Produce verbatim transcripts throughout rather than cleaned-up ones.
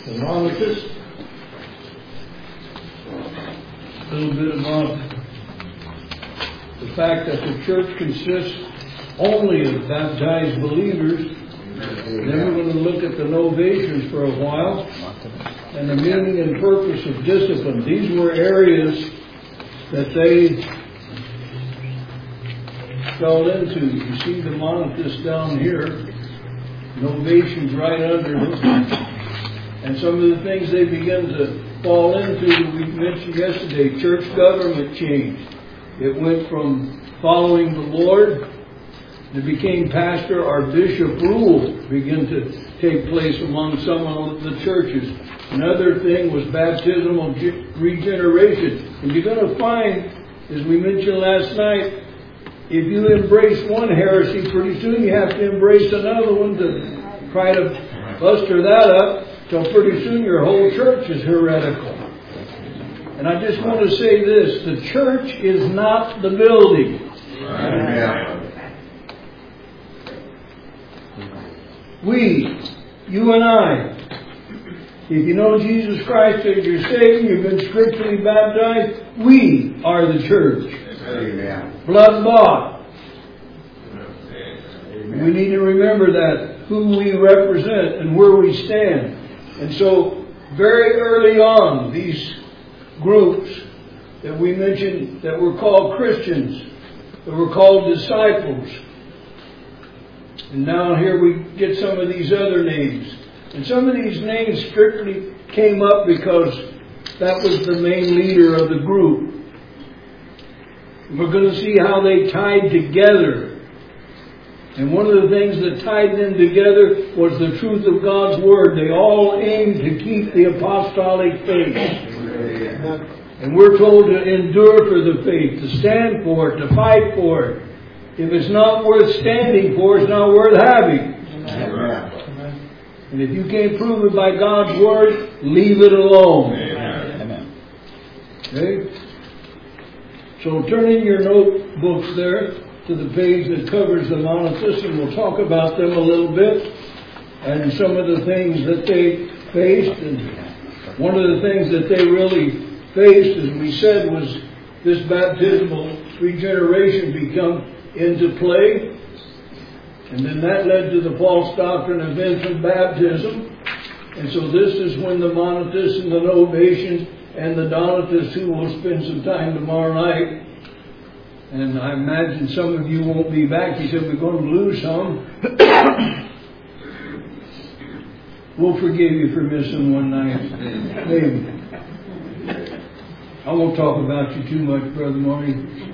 the Monotist. A little bit about the fact that the church consists only of baptized believers. Then we're going to look at the novations for a while and the meaning and purpose of discipline. These were areas that they fell into. You see the Monotist down here, novations right under it. And some of the things they begin to fall into, we mentioned yesterday, church government changed. It went from following the Lord, it became pastor or bishop rule began to take place among some of the churches. Another thing was baptismal regeneration. And you're going to find, as we mentioned last night, if you embrace one heresy, pretty soon you have to embrace another one to try to buster that up, till pretty soon your whole church is heretical. And I just want to say this, the church is not the building. Amen. We, you and I, if you know Jesus Christ as your Savior, you've been scripturally baptized, we are the church. Amen. Blood bought. Amen. We need to remember that, who we represent and where we stand. And so, very early on, these groups that we mentioned that were called Christians, that were called disciples. And now here we get some of these other names. And some of these names strictly came up because that was the main leader of the group. We're going to see how they tied together. And one of the things that tied them together was the truth of God's Word. They all aimed to keep the apostolic faith. And we're told to endure for the faith, to stand for it, to fight for it. If it's not worth standing for, it's not worth having. Amen. And if you can't prove it by God's Word, leave it alone. Amen. Okay? So turn in your notebooks there to the page that covers the Monothists, and we'll talk about them a little bit and some of the things that they faced. And one of the things that they really faced, as we said, was this baptismal regeneration become into play. And then that led to the false doctrine of infant baptism. And so this is when the Monothists and the Novatians and the Donatists, who will spend some time tomorrow night, and I imagine some of you won't be back because we're going to lose some. We'll forgive you for missing one night. Maybe. I won't talk about you too much, Brother Marty.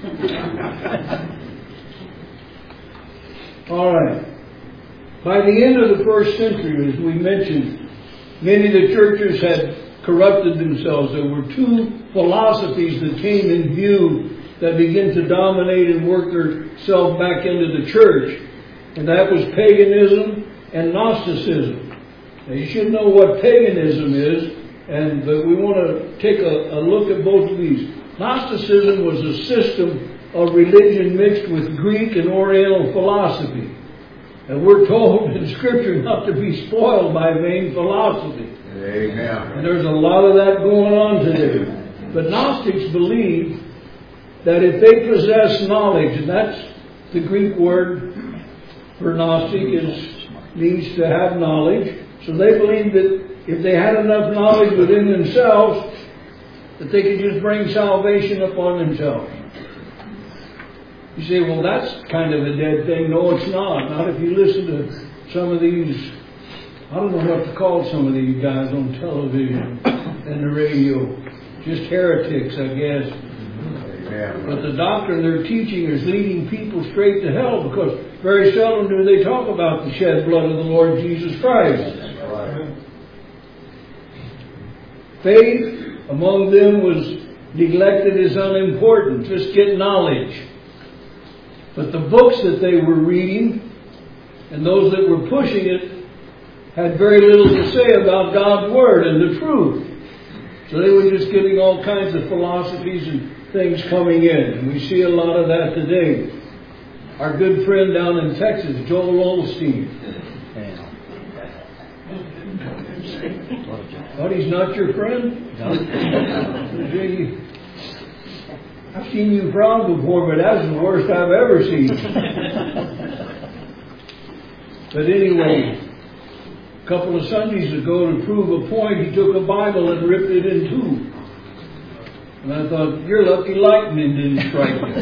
All right. By the end of the first century, as we mentioned, many of the churches had corrupted themselves. There were two philosophies that came in view that began to dominate and work themselves back into the church. And that was paganism and Gnosticism. Now you should know what paganism is, and but we want to take a, a look at both of these. Gnosticism was a system of religion mixed with Greek and Oriental philosophy. And we're told in Scripture not to be spoiled by vain philosophy. Amen. And there's a lot of that going on today. But Gnostics believe that if they possess knowledge, and that's the Greek word for Gnostic, is means to have knowledge. So they believe that if they had enough knowledge within themselves, that they could just bring salvation upon themselves. You say, well, that's kind of a dead thing. No, it's not. Not if you listen to some of these, I don't know what to call some of these guys on television and the radio. Just heretics, I guess. But the doctrine they're teaching is leading people straight to hell, because very seldom do they talk about the shed blood of the Lord Jesus Christ. Faith among them was neglected as unimportant. Just get knowledge. But the books that they were reading and those that were pushing it had very little to say about God's Word and the truth. So they were just getting all kinds of philosophies and things coming in. And we see a lot of that today. Our good friend down in Texas, Joel Osteen. But he's not your friend? I've seen you frown before, but that's the worst I've ever seen. But anyway, a couple of Sundays ago, to prove a point, he took a Bible and ripped it in two. And I thought, you're lucky lightning didn't strike you.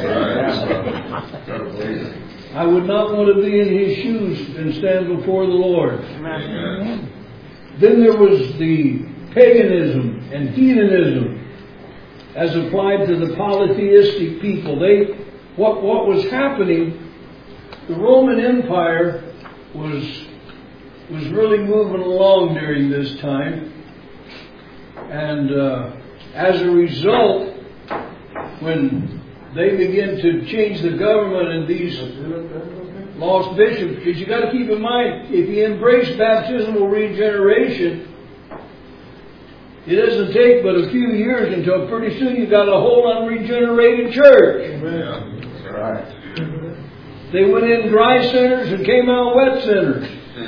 I would not want to be in his shoes and stand before the Lord. Amen. Then there was the paganism and heathenism as applied to the polytheistic people. They, what, what was happening, the Roman Empire was, was really moving along during this time. And uh, as a result, when they begin to change the government and these lost bishops, because you got to keep in mind, if you embrace baptismal regeneration, it doesn't take but a few years until pretty soon you've got a whole unregenerated church. Amen. That's right. They went in dry centers and came out wet centers.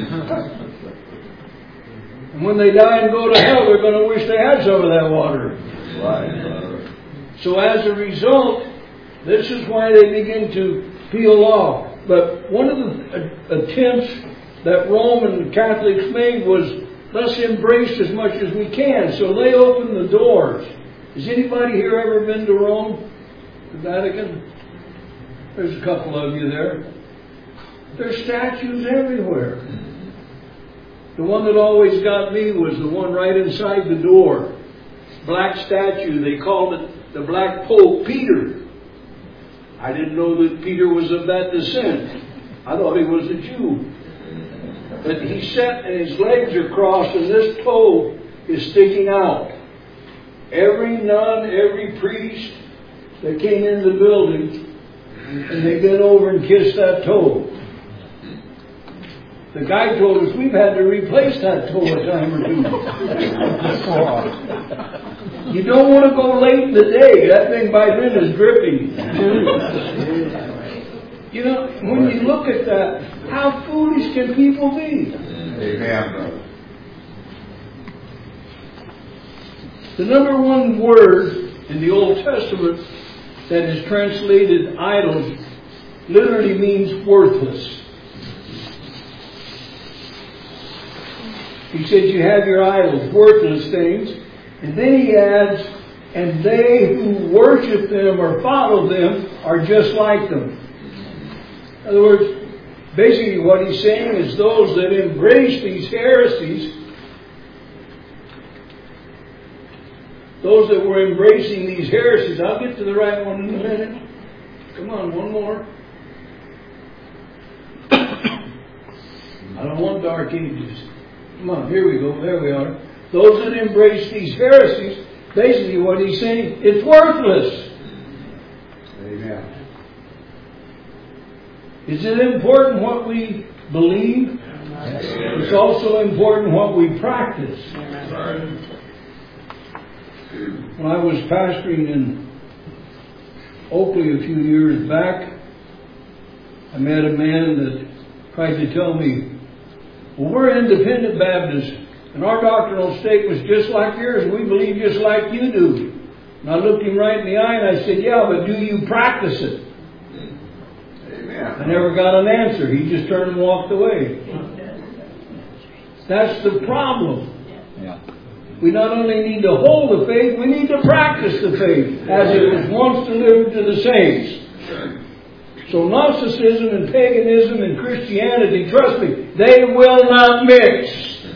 And when they die and go to hell, they're going to wish they had some of that water. Right. So as a result, this is why they begin to peel off. But one of the attempts that Roman Catholics made was, let's embrace as much as we can. So they opened the doors. Has anybody here ever been to Rome? The Vatican? There's a couple of you there. There's statues everywhere. The one that always got me was the one right inside the door. Black statue. They called it the Black Pope Peter. I didn't know that Peter was of that descent. I thought he was a Jew. But he sat and his legs are crossed and this toe is sticking out. Every nun, every priest that came in the building, and they bent over and kissed that toe. The guy told us we've had to replace that toe a time or two. You don't want to go late in the day. That thing by then is dripping. You know, when you look at that, how foolish can people be? Amen. The number one word in the Old Testament that is translated idols literally means worthless. He said you have your idols, worthless things. And then he adds, and they who worship them or follow them are just like them. In other words, basically what he's saying is those that embrace these heresies, those that were embracing these heresies, I'll get to the right one in a minute. Come on, one more. I don't want dark ages. Come on, here we go, there we are. Those that embrace these heresies, basically what he's saying, it's worthless. Amen. Is it important what we believe? It's also important what we practice. When I was pastoring in Oakley a few years back, I met a man that tried to tell me, well, we're independent Baptists, and our doctrinal statement was just like yours, and we believe just like you do. And I looked him right in the eye and I said, yeah, but do you practice it? Amen. I never got an answer. He just turned and walked away. That's the problem. Yeah. We not only need to hold the faith, we need to practice the faith as it was once delivered to the saints. So Gnosticism and paganism and Christianity, trust me, they will not mix.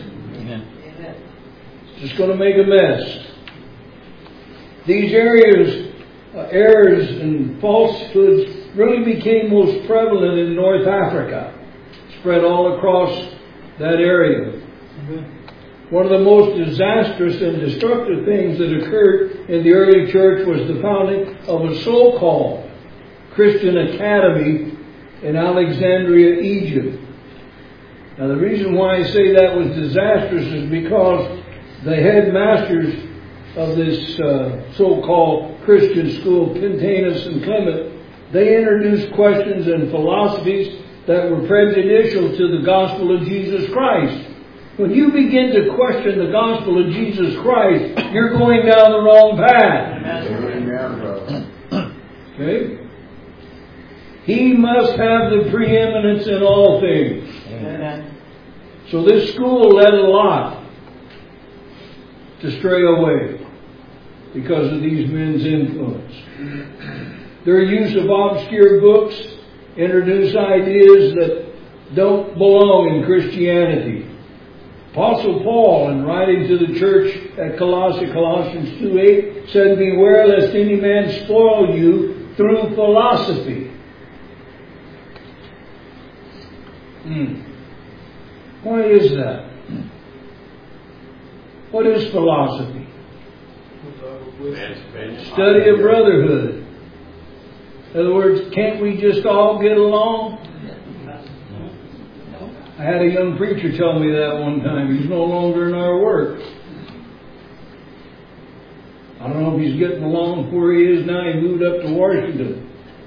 It's just going to make a mess. These areas, uh, errors and falsehoods really became most prevalent in North Africa, spread all across that area. Mm-hmm. One of the most disastrous and destructive things that occurred in the early church was the founding of a so-called Christian academy in Alexandria, Egypt. Now the reason why I say that was disastrous is because the headmasters of this uh, so-called Christian school, Pentaenus and Clement, they introduced questions and philosophies that were prejudicial to the gospel of Jesus Christ. When you begin to question the gospel of Jesus Christ, you're going down the wrong path. Amen, brother. Okay? He must have the preeminence in all things. Amen. So this school led a lot to stray away because of these men's influence. Their use of obscure books introduce ideas that don't belong in Christianity. Apostle Paul, in writing to the church at Colossae, Colossians two eight, said, "Beware lest any man spoil you through philosophy." Hmm. Why is that? What is philosophy? Study of brotherhood. In other words, can't we just all get along? I had a young preacher tell me that one time. He's no longer in our work. I don't know if he's getting along where he is now. He moved up to Washington.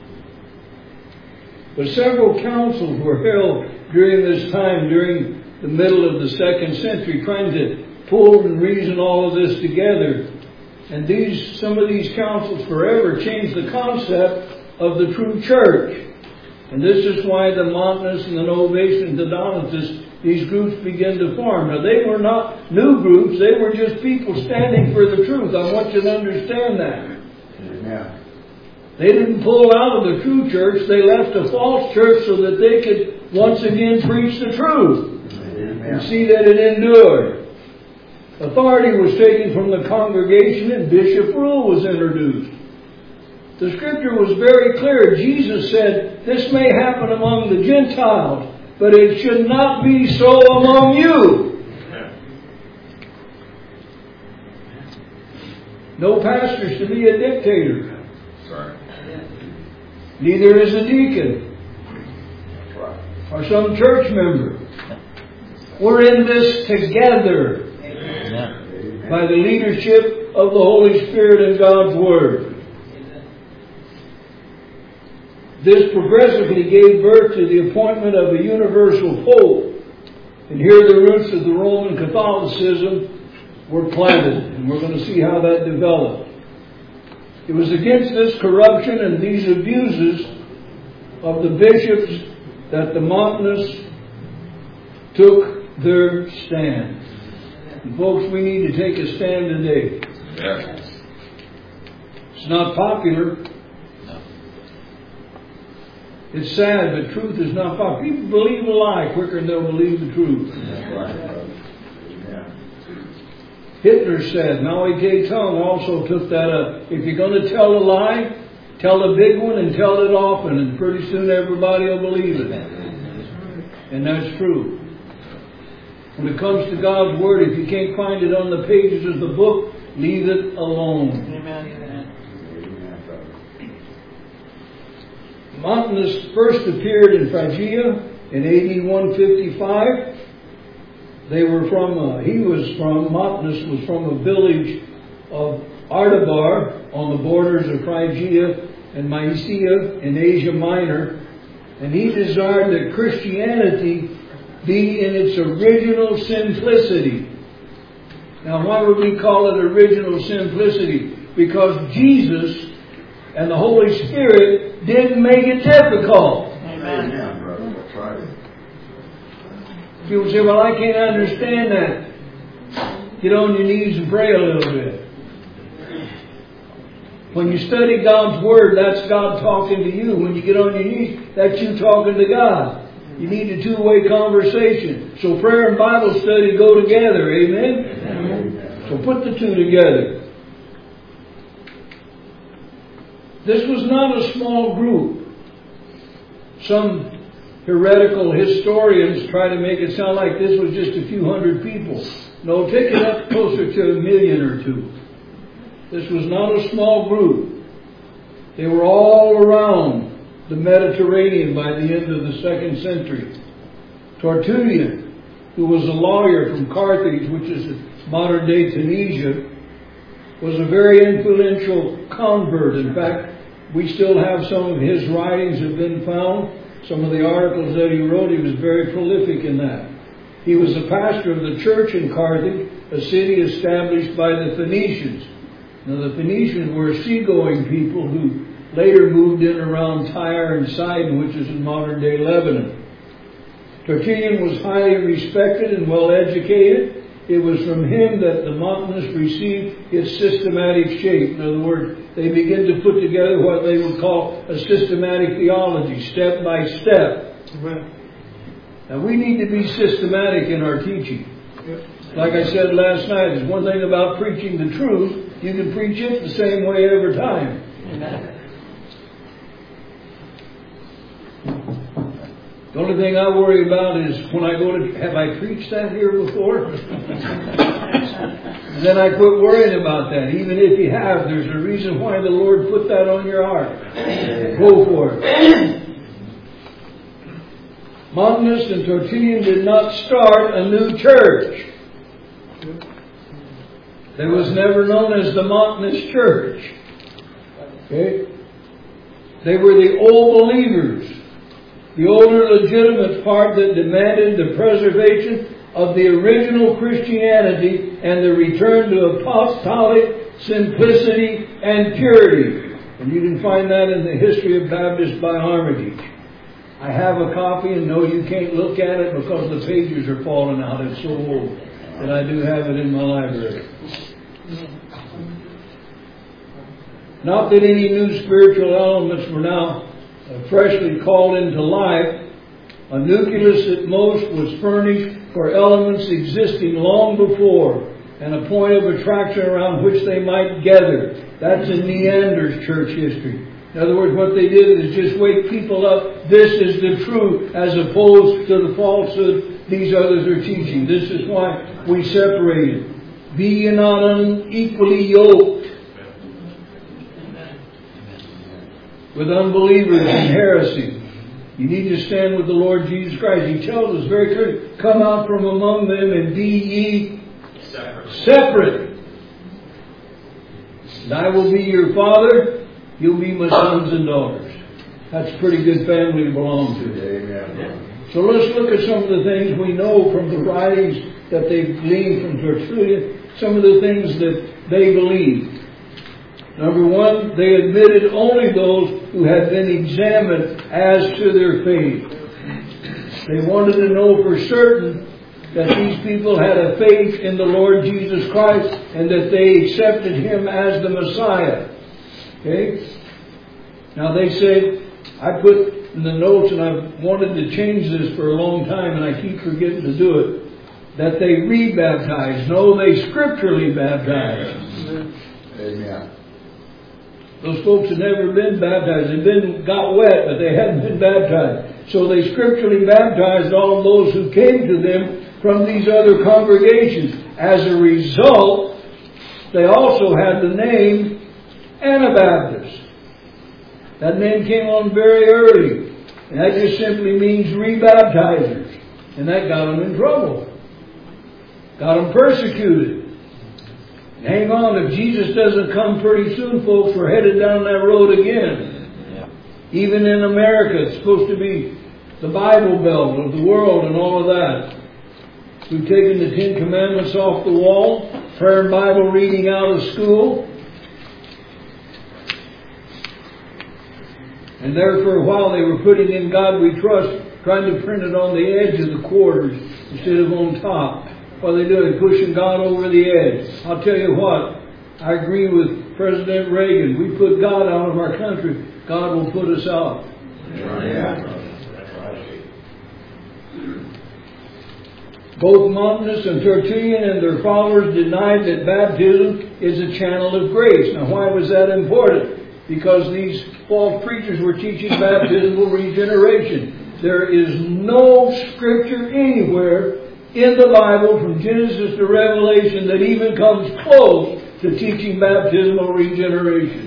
But several councils were held during this time, during the middle of the second century, trying to pull and reason all of this together. And these, some of these councils forever changed the concept of the true church. And this is why the Montanists and the Novatians and the Donatists, these groups began to form. Now, they were not new groups. They were just people standing for the truth. I want you to understand that. Amen. They didn't pull out of the true church. They left a false church so that they could once again preach the truth. Amen. And see that it endured. Authority was taken from the congregation and bishop rule was introduced. The scripture was very clear. Jesus said, "This may happen among the Gentiles, but it should not be so among you." No pastor's to be a dictator. Sorry. Neither is a deacon That's right. or some church member. We're in this together Amen. by the leadership of the Holy Spirit and God's Word. This progressively gave birth to the appointment of a universal pope. And here the roots of the Roman Catholicism were planted. And we're going to see how that developed. It was against this corruption and these abuses of the bishops that the Montanists took their stand. And folks, we need to take a stand today. Yes. It's not popular. It's sad, but truth is not popular. People believe a lie quicker than they'll believe the truth. That's right, brother. Amen. Hitler said, Mao Zedong also took that up. If you're going to tell a lie, tell a big one and tell it often, and pretty soon everybody will believe it. And that's true. When it comes to God's Word, if you can't find it on the pages of the book, leave it alone. Amen. Montanists first appeared in Phrygia in A D one fifty-five. They were from, uh, he was from, Montanus was from a village of Artabar on the borders of Phrygia and Mysia in Asia Minor. And he desired that Christianity be in its original simplicity. Now, why would we call it original simplicity? Because Jesus and the Holy Spirit didn't make it difficult. Amen. Amen, brother. That's right. People say, well, I can't understand that. Get on your knees and pray a little bit. When you study God's Word, that's God talking to you. When you get on your knees, that's you talking to God. You need a two-way conversation. So prayer and Bible study go together. Amen? Amen. So put the two together. This was not a small group. Some heretical historians try to make it sound like this was just a few hundred people. No, take it up closer to a million or two. This was not a small group. They were all around the Mediterranean by the end of the second century. Tertullian, who was a lawyer from Carthage, which is modern-day Tunisia, was a very influential convert. In fact, we still have some of his writings have been found. Some of the articles that he wrote, he was very prolific in that. He was the pastor of the church in Carthage, a city established by the Phoenicians. Now the Phoenicians were a seagoing people who later moved in around Tyre and Sidon, which is in modern-day Lebanon. Tertullian was highly respected and well educated. It was from him that the Montanists received its systematic shape. In other words, they began to put together what they would call a systematic theology, step by step. Right. Now we need to be systematic in our teaching. Like I said last night, there's one thing about preaching the truth. You can preach it the same way every time. Amen. The only thing I worry about is when I go to, have I preached that here before? Then I quit worrying about that. Even if you have, there's a reason why the Lord put that on your heart. Go for it. Montanist and Tertullian did not start a new church. There was never known as the Montanist Church. Okay? They were the old believers. The older legitimate part that demanded the preservation of the original Christianity and the return to apostolic simplicity and purity. And you can find that in the History of Baptists by Armitage. I have a copy, and no, you can't look at it because the pages are falling out. It's so old. But I do have it in my library. Not that any new spiritual elements were now freshly called into life. A nucleus at most was furnished for elements existing long before, and a point of attraction around which they might gather. That's in Neander's church history. In other words, what they did is just wake people up. This is the truth, as opposed to the falsehood these others are teaching. This is why we separated. Be ye not unequally yoked with unbelievers and heresy. You need to stand with the Lord Jesus Christ. He tells us very clearly, come out from among them and be ye separate. separate. And I will be your father. You'll be my sons and daughters. That's a pretty good family to belong to. Amen. So let's look at some of the things we know from the writings that they've gleaned from Tertullian. Some of the things that they believed. Number one, they admitted only those who had been examined as to their faith. They wanted to know for certain that these people had a faith in the Lord Jesus Christ and that they accepted Him as the Messiah. Okay? Now they say, I put in the notes, and I've wanted to change this for a long time, and I keep forgetting to do it, that they re-baptized. No, they scripturally baptized. Amen. Those folks had never been baptized. They'd been, got wet, but they hadn't been baptized. So they scripturally baptized all of those who came to them from these other congregations. As a result, they also had the name Anabaptist. That name came on very early. And that just simply means rebaptizers. And that got them in trouble. Got them persecuted. Hang on, if Jesus doesn't come pretty soon, folks, we're headed down that road again. Yeah. Even in America, it's supposed to be the Bible Belt of the world and all of that. We've taken the Ten Commandments off the wall, prayer and Bible reading out of school. And there for a while they were putting in God We Trust, trying to print it on the edge of the quarters instead of on top. What are they doing? Pushing God over the edge. I'll tell you what, I agree with President Reagan. We put God out of our country, God will put us out. Yeah. Both Montanists and Tertullian and their followers denied that baptism is a channel of grace. Now why was that important? Because these false preachers were teaching baptismal regeneration. There is no scripture anywhere in the Bible, from Genesis to Revelation, that even comes close to teaching baptismal regeneration.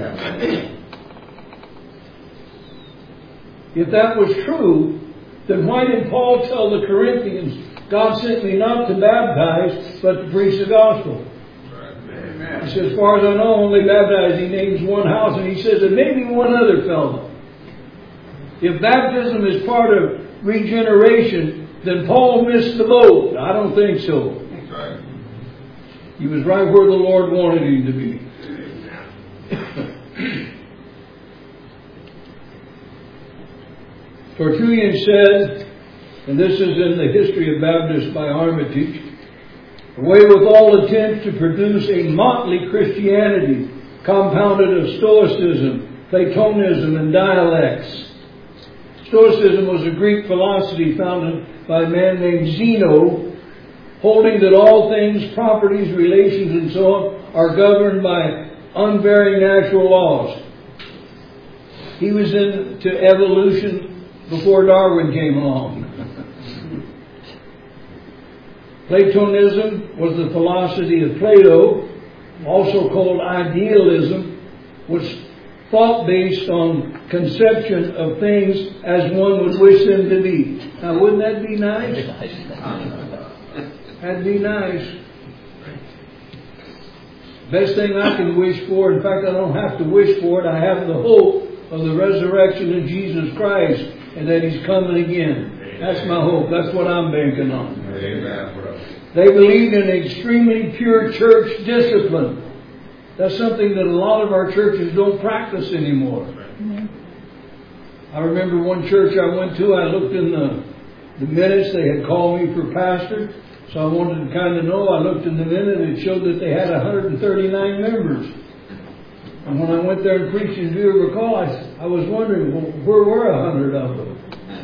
If that was true, then why did Paul tell the Corinthians, God sent me not to baptize, but to preach the gospel? He says, as far as I know, only baptized. He names one house, and he says, and maybe one other fellow. If baptism is part of regeneration, then Paul missed the boat. I don't think so. That's right. He was right where the Lord wanted him to be. Tertullian said, and this is in the History of Baptists by Armitage, away with all attempts to produce a motley Christianity compounded of Stoicism, Platonism, and dialects. Stoicism was a Greek philosophy founded by a man named Zeno, holding that all things, properties, relations, and so on, are governed by unvarying natural laws. He was into evolution before Darwin came along. Platonism was the philosophy of Plato, also called idealism, was thought based on conception of things as one would wish them to be. Now, wouldn't that be nice? That'd be nice. Best thing I can wish for, in fact, I don't have to wish for it, I have the hope of the resurrection of Jesus Christ and that He's coming again. That's my hope. That's what I'm banking on. Amen, brother. They believed in extremely pure church discipline. That's something that a lot of our churches don't practice anymore. I remember one church I went to, I looked in the, the minutes, they had called me for pastor, so I wanted to kind of know. I looked in the minute, it showed that they had one hundred thirty-nine members. And when I went there and preached, as you recall, I, I was wondering, well, where were a hundred of them?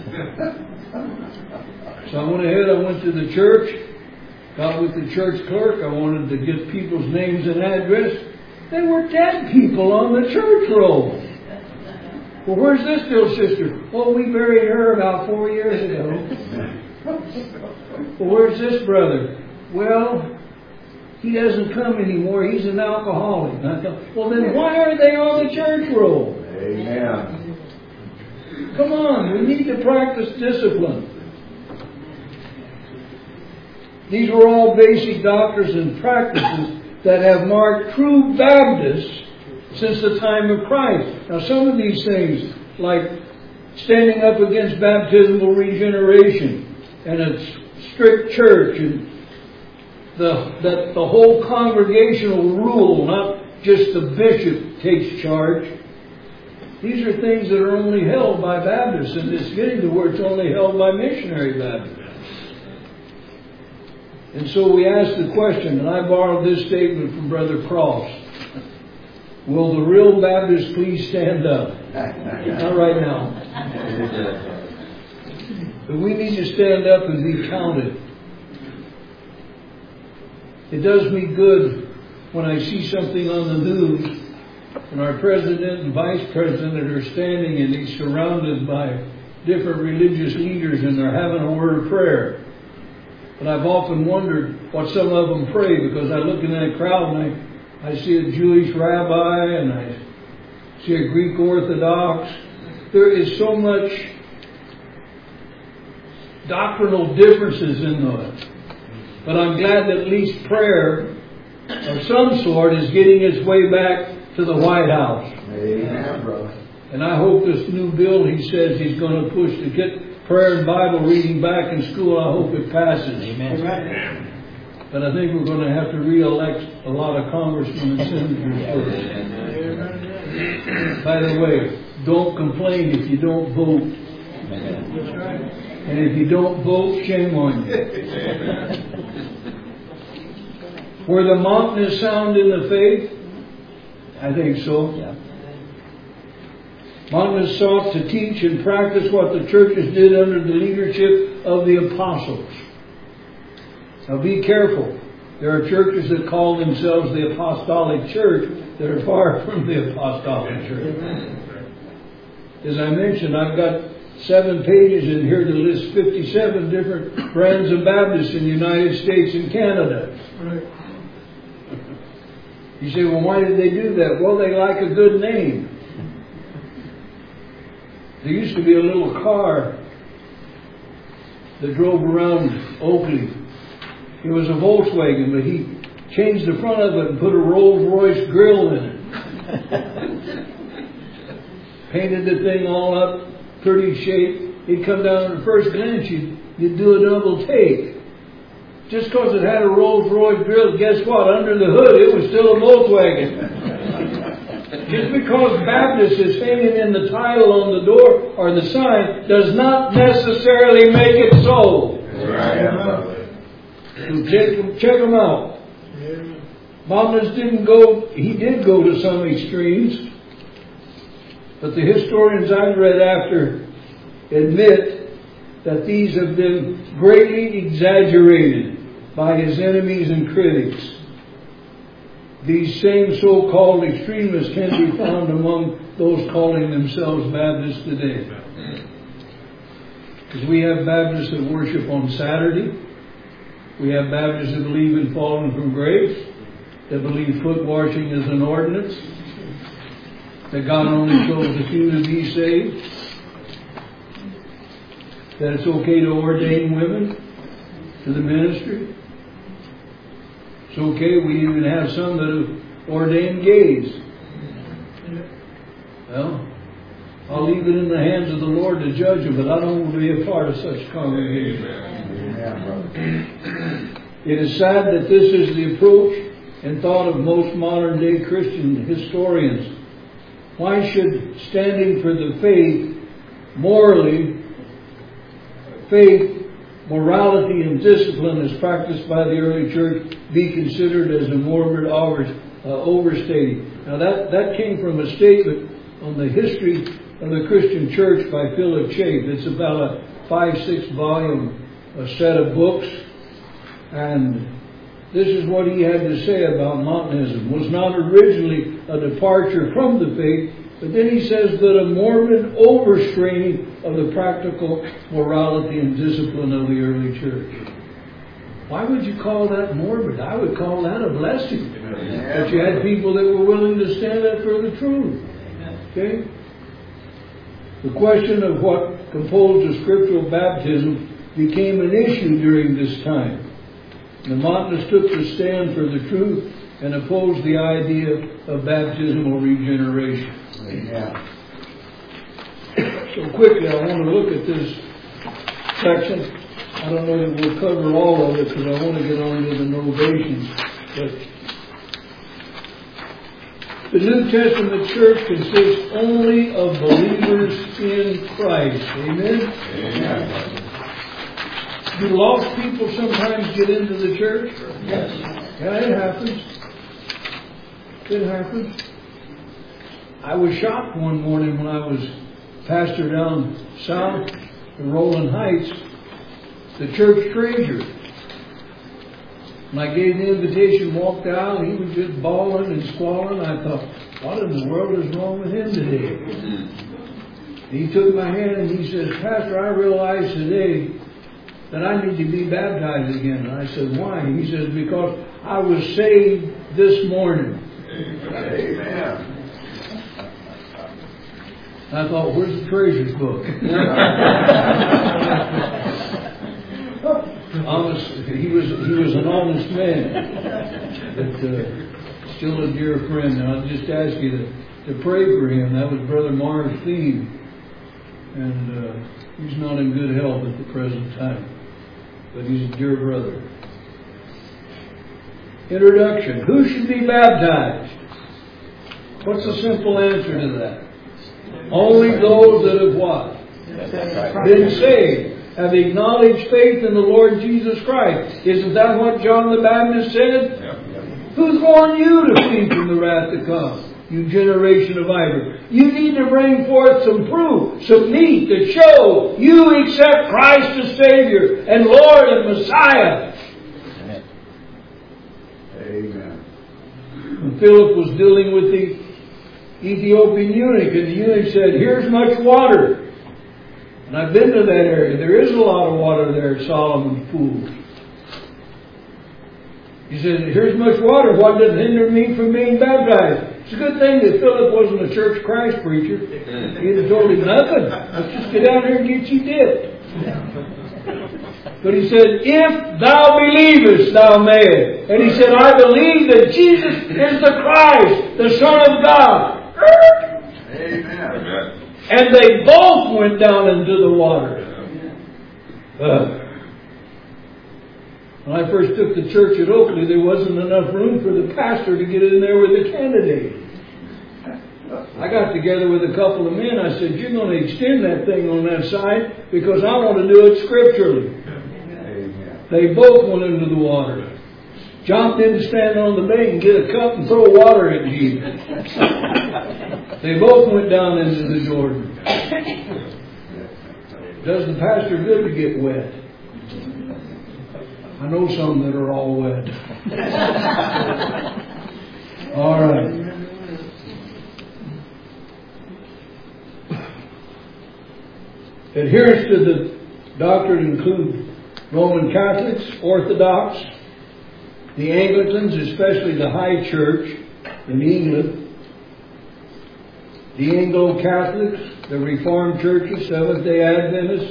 So I went ahead, I went to the church, got with the church clerk, I wanted to get people's names and address. There were dead people on the church roll. Well, where's this little sister? Oh, we buried her about four years ago. Well, where's this brother? Well, he doesn't come anymore. He's an alcoholic. And I thought, well, then why are they on the church roll? Amen. Come on, we need to practice discipline. These were all basic doctrines and practices that have marked true Baptists since the time of Christ. Now, some of these things, like standing up against baptismal regeneration and a strict church, and the, that the whole congregational rule, not just the bishop takes charge. These are things that are only held by Baptists, and it's getting to where it's only held by missionary Baptists. And so we asked the question, and I borrowed this statement from Brother Cross. Will the real Baptists please stand up? Not right now. But we need to stand up and be counted. It does me good when I see something on the news and our president and vice president are standing and he's surrounded by different religious leaders and they're having a word of prayer. But I've often wondered what some of them pray, because I look in that crowd and I, I see a Jewish rabbi and I see a Greek Orthodox. There is so much doctrinal differences in those. But I'm glad that at least prayer of some sort is getting its way back to the White House. Amen, brother. And I hope this new bill he says he's going to push to get prayer and Bible reading back in school, I hope it passes. Amen. But I think we're going to have to re-elect a lot of congressmen and senators first. By the way, don't complain if you don't vote. And if you don't vote, shame on you. Were the Montanists sound in the faith? I think so. Yeah. Montanists sought to teach and practice what the churches did under the leadership of the apostles. Now be careful. There are churches that call themselves the Apostolic Church that are far from the Apostolic Church. As I mentioned, I've got seven pages in here to list fifty-seven different brands of Baptists in the United States and Canada. You say, well, why did they do that? Well, they like a good name. There used to be a little car that drove around Oakley. It was a Volkswagen, but he changed the front of it and put a Rolls-Royce grill in it. Painted the thing all up, pretty shape. He'd come down at the first glance, you'd you'd do a double take. Just because it had a Rolls Royce grill, guess what? Under the hood, it was still a Volkswagen. Just because Baptist is hanging in the title on the door or the sign does not necessarily make it so. Right. So check, check them out. Montanus didn't go, he did go to some extremes, but the historians I've read after admit that these have been greatly exaggerated by his enemies and critics. These same so-called extremists can be found among those calling themselves Baptists today. Because we have Baptists that worship on Saturday. We have Baptists that believe in falling from grace, that believe foot washing is an ordinance, that God only chose a few to be saved, that it's okay to ordain women to the ministry. It's okay, we even have some that have ordained gays. Well, I'll leave it in the hands of the Lord to judge them, but I don't want to be a part of such congregation. It is sad that this is the approach and thought of most modern day Christian historians. Why should standing for the faith, morally, faith, morality, and discipline as practiced by the early church be considered as a morbid over, uh, overstating? Now that, that came from a statement on the history of the Christian church by Philip Chafe. It's about a five, six volume a set of books, and this is what he had to say about Montanism. Was not originally a departure from the faith, but then he says that a morbid overstraining of the practical morality and discipline of the early church. Why would you call that morbid? I would call that a blessing. Yeah. That you had people that were willing to stand up for the truth. Okay? The question of what composed a scriptural baptism became an issue during this time. The Montanists took the stand for the truth and opposed the idea of baptismal regeneration. Yeah. So quickly, I want to look at this section. I don't know that we'll cover all of it because I want to get on to the novations. But the New Testament church consists only of believers in Christ. Amen? Amen. Do lost people sometimes get into the church? Yes. Yeah, it happens. It happens. I was shocked one morning when I was pastor down south in Roland Heights, the church treasurer. When I gave the invitation, walked out, he was just bawling and squalling. I thought, what in the world is wrong with him today? He took my hand and he says, Pastor, I realize today that I need to be baptized again. And I said, why? He says, because I was saved this morning. Amen. I thought, where's the treasures book? honest, he was he was an honest man, but uh, still a dear friend. And I'll just ask you to, to pray for him. That was Brother Mars Thiem, and uh, he's not in good health at the present time. But he's a dear brother. Introduction. Who should be baptized? What's the simple answer to that? Only those that have what? Been saved. Have acknowledged faith in the Lord Jesus Christ. Isn't that what John the Baptist said? Yep. Who's warned you to flee from the wrath to come? You generation of vipers. You need to bring forth some proof, some meat to show you accept Christ as Savior and Lord and Messiah. Amen. Amen. When Philip was dealing with the Ethiopian eunuch, and the eunuch said, here's much water. And I've been to that area. There is a lot of water there at Solomon's Pool. He said, here's much water. What does hinder me from being baptized? It's a good thing that Philip wasn't a church Christ preacher. He'd have told him nothing. Let's just get down here and get you dipped. But he said, if thou believest, thou mayest. And he said, I believe that Jesus is the Christ, the Son of God. Amen. And they both went down into the water. Uh, When I first took the church at Oakley, there wasn't enough room for the pastor to get in there with the candidate. I got together with a couple of men. I said, you're going to extend that thing on that side because I want to do it scripturally. Amen. They both went into the water. John didn't stand on the bank and get a cup and throw water at Jesus. They both went down into the Jordan. Does the pastor good to get wet? I know some that are all wet. All right. Adherents to the doctrine include Roman Catholics, Orthodox, the Anglicans, especially the High Church in England, the Anglo-Catholics, the Reformed Churches, Seventh-day Adventists,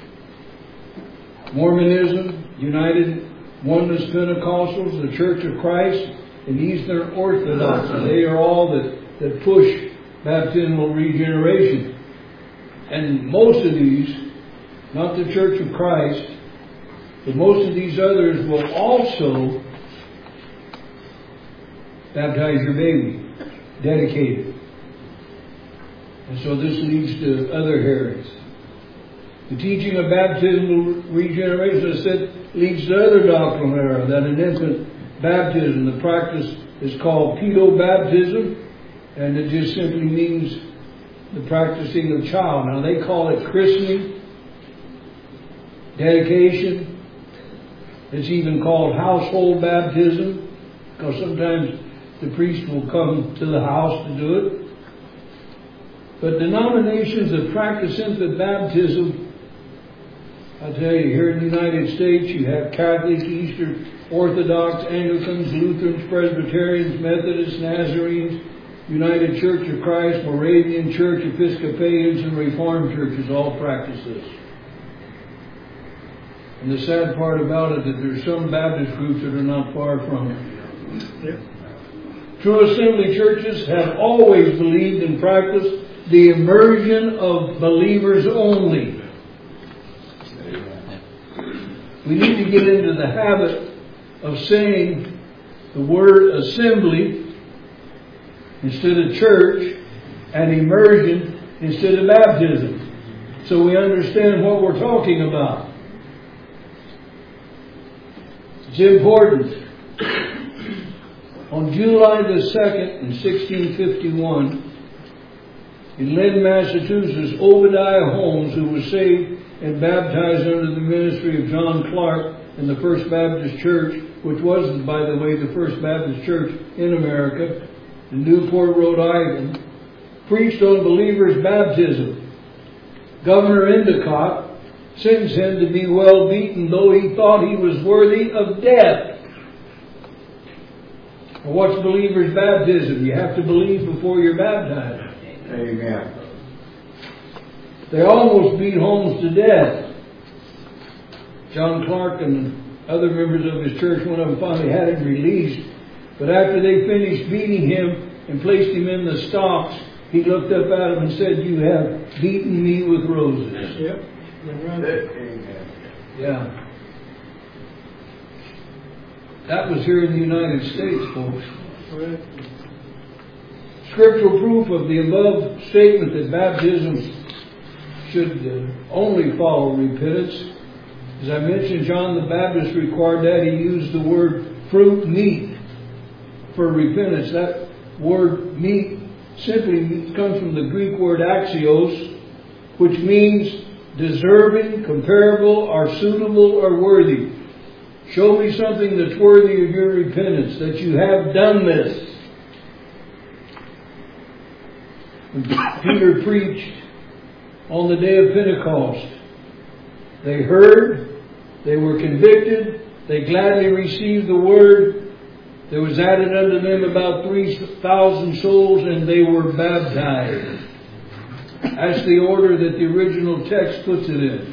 Mormonism, United Oneness Pentecostals, the Church of Christ, and Eastern Orthodox. They are all that, that push baptismal regeneration. And most of these, not the Church of Christ, but most of these others will also baptize your baby, dedicate it. And so this leads to other heresies. The teaching of baptismal regeneration, I said, leads to other doctrinal error, that an infant baptism, the practice is called pedobaptism, and it just simply means the practicing of child. Now they call it christening, dedication. It's even called household baptism, because sometimes the priest will come to the house to do it. But denominations that practice infant baptism, I tell you, here in the United States, you have Catholics, Eastern Orthodox, Anglicans, Lutherans, Presbyterians, Methodists, Nazarenes, United Church of Christ, Moravian Church, Episcopalians, and Reformed churches all practice this. And the sad part about it is that there's some Baptist groups that are not far from it. Yep. True assembly churches have always believed and practiced the immersion of believers only. We need to get into the habit of saying the word assembly instead of church and immersion instead of baptism, so we understand what we're talking about. It's important. On July the second in sixteen fifty-one, in Lynn, Massachusetts, Obadiah Holmes, who was saved and baptized under the ministry of John Clark in the First Baptist Church, which was, by the way, the First Baptist Church in America, in Newport, Rhode Island, preached on believers' baptism. Governor Endicott sentenced him to be well beaten, though he thought he was worthy of death. Well, what's believers' baptism? You have to believe before you're baptized. Amen. They almost beat Holmes to death. John Clark and other members of his church went up and finally had him released. But after they finished beating him and placed him in the stocks, he looked up at him and said, "You have beaten me with roses." Yep. Yeah. That was here in the United States, folks. Scriptural proof of the above statement that baptism should uh, only follow repentance. As I mentioned, John the Baptist required that. He used the word fruit meat for repentance. That word meat simply comes from the Greek word axios, which means deserving, comparable, or suitable, or worthy. Show me something that's worthy of your repentance, that you have done this. When Peter preached on the day of Pentecost, they heard, they were convicted, they gladly received the word. There was added unto them about three thousand souls, and they were baptized. That's the order that the original text puts it in.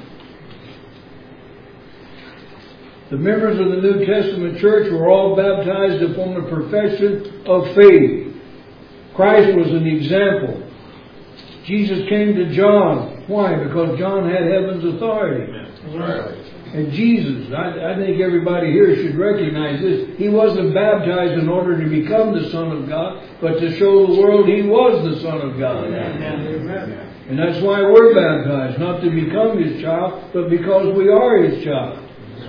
The members of the New Testament church were all baptized upon the profession of faith. Christ was an example. Jesus came to John. Why? Because John had heaven's authority. Right. And Jesus, I, I think everybody here should recognize this. He wasn't baptized in order to become the Son of God, but to show the world He was the Son of God. Amen. And that's why we're baptized, not to become His child, but because we are His child.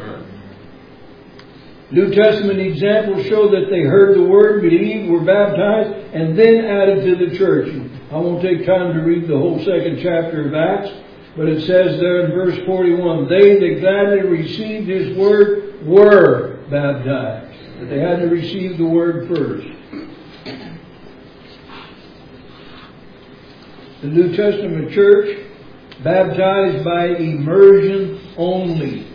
New Testament examples show that they heard the Word, believed, were baptized, and then added to the church. I won't take time to read the whole second chapter of Acts, but it says there in verse forty-one, they that gladly received His Word were baptized. But they had to receive the Word first. The New Testament church, baptized by immersion only.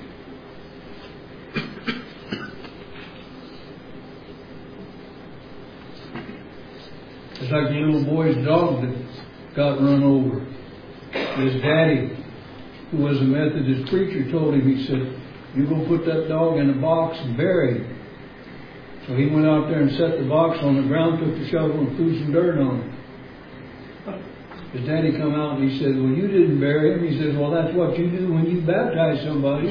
It's like the little boy's dog that got run over. His daddy, who was a Methodist preacher, told him, he said, you go put that dog in a box and bury him. So he went out there and set the box on the ground, took the shovel and threw some dirt on it. His daddy come out and he said, well, you didn't bury him. He says, well, that's what you do when you baptize somebody.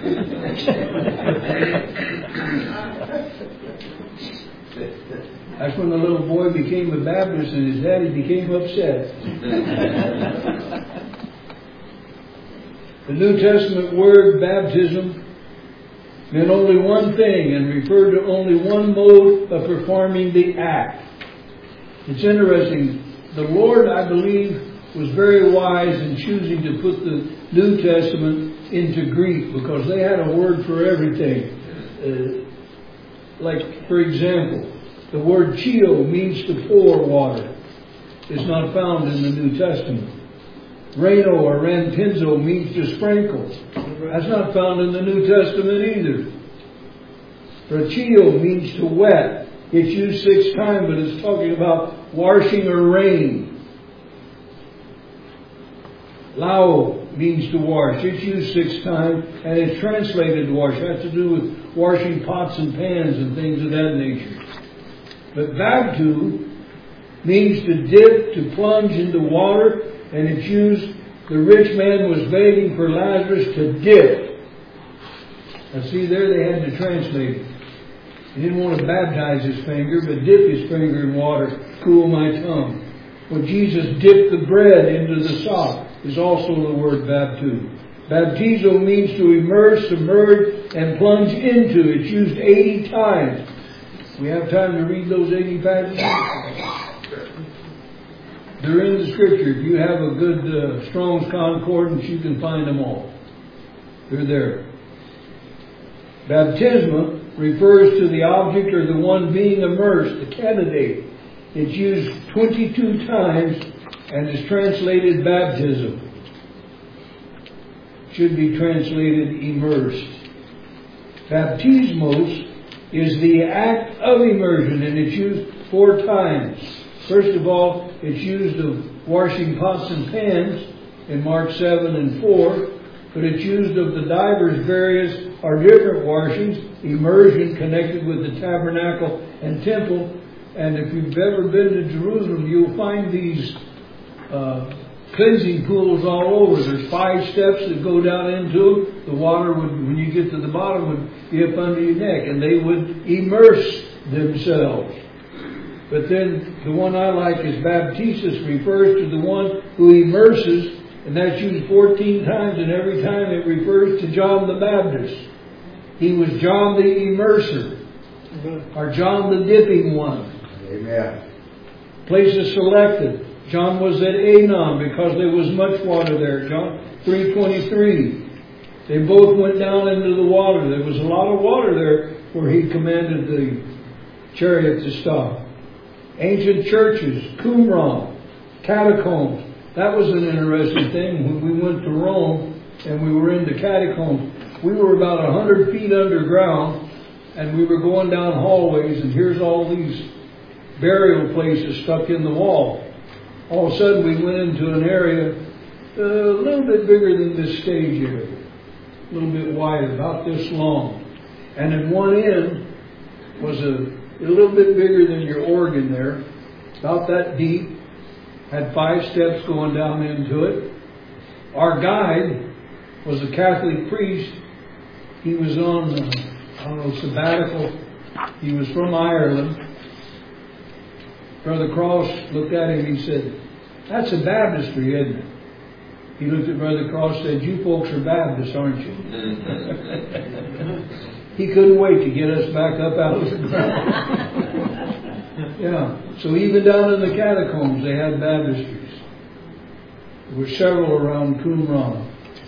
That's when the little boy became a Baptist and his daddy became upset. The New Testament word baptism meant only one thing and referred to only one mode of performing the act. It's interesting. The Lord, I believe, was very wise in choosing to put the New Testament into Greek because they had a word for everything. Uh, like, for example, the word chio means to pour water. It's not found in the New Testament. Reno or rantenzo means to sprinkle. That's not found in the New Testament either. Rachio means to wet. It's used six times, but it's talking about washing or rain. Lao means to wash. It's used six times, and it's translated to wash. It has to do with washing pots and pans and things of that nature. But baptu means to dip, to plunge into water, and it's used, the rich man was begging for Lazarus to dip. Now see there, they had to translate it. He didn't want to baptize his finger, but dip his finger in water, cool my tongue. When Jesus dipped the bread into the sop, is also the word baptu. Baptizo means to immerse, submerge, and plunge into. It's used eighty times. We have time to read those eighty passages? They're in the Scripture. If you have a good uh, Strong's Concordance, you can find them all. They're there. Baptisma refers to the object or the one being immersed, the candidate. It's used twenty-two times and is translated baptism. Should be translated immersed. Baptismos is the act of immersion, and it's used four times. First of all, it's used of washing pots and pans in Mark seven and four, but it's used of the divers various or different washings, immersion connected with the tabernacle and temple. And if you've ever been to Jerusalem, you'll find these uh, cleansing pools all over. There's five steps that go down into them. The water would, when you get to the bottom, would be up under your neck, and they would immerse themselves. But then the one I like is baptisis, refers to the one who immerses, and that's used fourteen times, and every time it refers to John the Baptist. He was John the immerser, or John the dipping one. Amen. Places selected. John was at Aenon because there was much water there. John three twenty-three. They both went down into the water. There was a lot of water there where he commanded the chariot to stop. Ancient churches, Qumran, catacombs. That was an interesting thing. When we went to Rome and we were in the catacombs, we were about one hundred feet underground, and we were going down hallways, and here's all these burial places stuck in the wall. All of a sudden we went into an area uh, a little bit bigger than this stage area, a little bit wider, about this long. And at one end was a, a little bit bigger than your organ there, about that deep, had five steps going down into it. Our guide was a Catholic priest. He was on, uh, I don't know, sabbatical. He was from Ireland. Brother Cross looked at him and he said, "That's a baptistry, isn't it?" He looked at Brother Cross and said, "You folks are Baptists, aren't you?" He couldn't wait to get us back up out of the ground. Yeah. So even down in the catacombs they had baptistries. There were several around Qumran.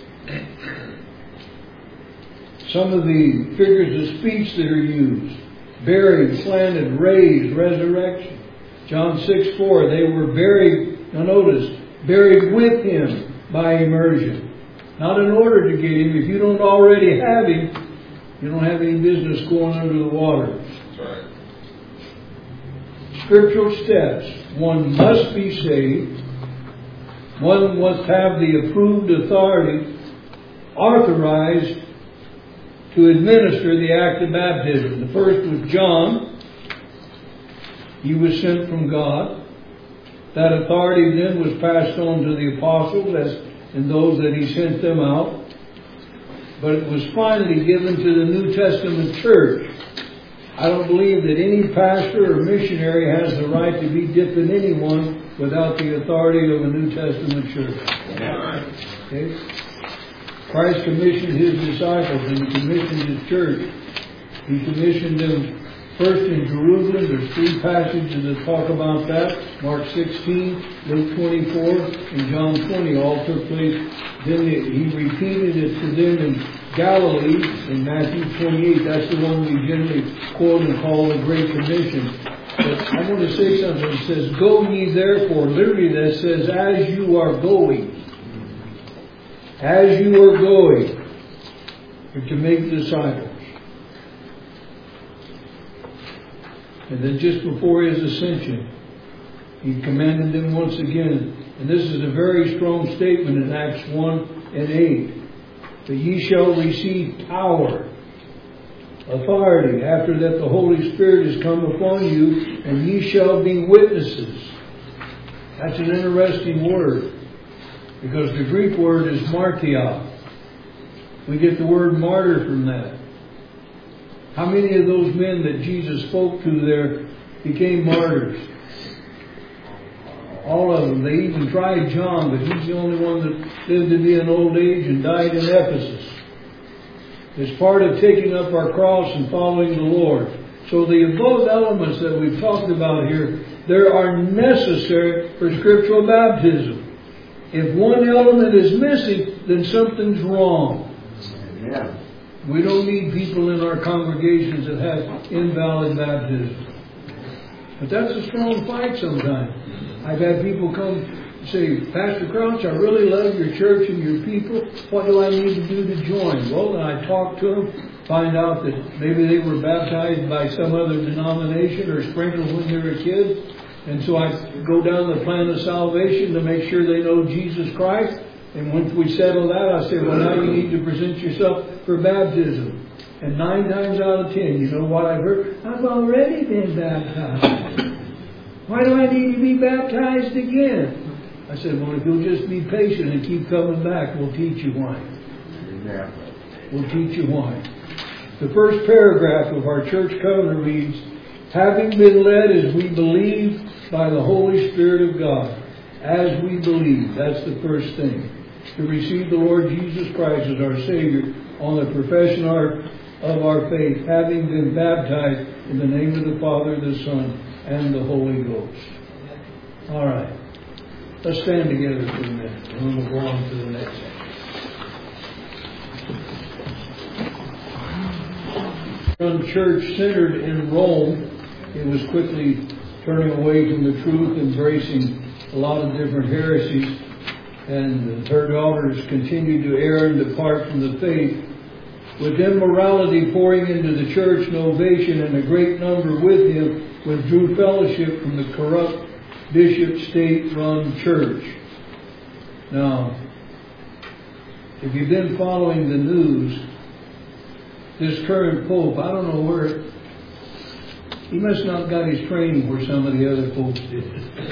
Some of the figures of speech that are used: buried, planted, raised, resurrection. John six four, they were buried, now notice, buried with Him by immersion. Not in order to get Him. If you don't already have Him, you don't have any business going under the water. That's right. Scriptural steps. One must be saved. One must have the approved authority authorized to administer the act of baptism. The first was John. He was sent from God. That authority then was passed on to the apostles as and those that He sent them out. But it was finally given to the New Testament church. I don't believe that any pastor or missionary has the right to be dipping anyone without the authority of a New Testament church. Okay? Christ commissioned His disciples and He commissioned His church. He commissioned them first in Jerusalem. There's three passages that talk about that. Mark sixteen, Luke twenty-four, and John twenty all took place. Then He repeated it to them in Galilee in Matthew twenty-eight. That's the one we generally quote and call the Great Commission. But I want to say something. It says, "Go ye therefore." Literally that says, as you are going. As you are going. You're to make disciples. And then just before His ascension, He commanded them once again. And this is a very strong statement in Acts one and eight. That ye shall receive power, authority, after that the Holy Spirit is come upon you, and ye shall be witnesses. That's an interesting word, because the Greek word is martia. We get the word martyr from that. How many of those men that Jesus spoke to there became martyrs? All of them. They even tried John, but he's the only one that lived to be an old age and died in Ephesus. It's part of taking up our cross and following the Lord. So the above elements that we've talked about here, they are necessary for scriptural baptism. If one element is missing, then something's wrong. Yeah. We don't need people in our congregations that have invalid baptism. But that's a strong fight sometimes. I've had people come and say, "Pastor Crouch, I really love your church and your people. What do I need to do to join?" Well, then I talk to them, find out that maybe they were baptized by some other denomination or sprinkled when they were kids. And so I go down the plan of salvation to make sure they know Jesus Christ. And once we settle that, I say, well, now you need to present yourself for baptism. And nine times out of ten, you know what I've heard? I've already been baptized. Why do I need to be baptized again? I said, well, if you'll just be patient and keep coming back, we'll teach you why. Yeah. We'll teach you why. The first paragraph of our church covenant reads, having been led as we believe by the Holy Spirit of God. As we believe. That's the first thing. To receive the Lord Jesus Christ as our Savior on the profession of our, of our faith, having been baptized in the name of the Father, the Son, and the Holy Ghost. All right. Let's stand together for a minute, and then we'll go on to the next one. Church centered in Rome, it was quickly turning away from the truth, embracing a lot of different heresies, and her daughters continued to err and depart from the faith, with immorality pouring into the church. Novatian and a great number with him withdrew fellowship from the corrupt bishop state-run church. Now, if you've been following the news, this current pope, I don't know where, he must not have got his training where some of the other popes did.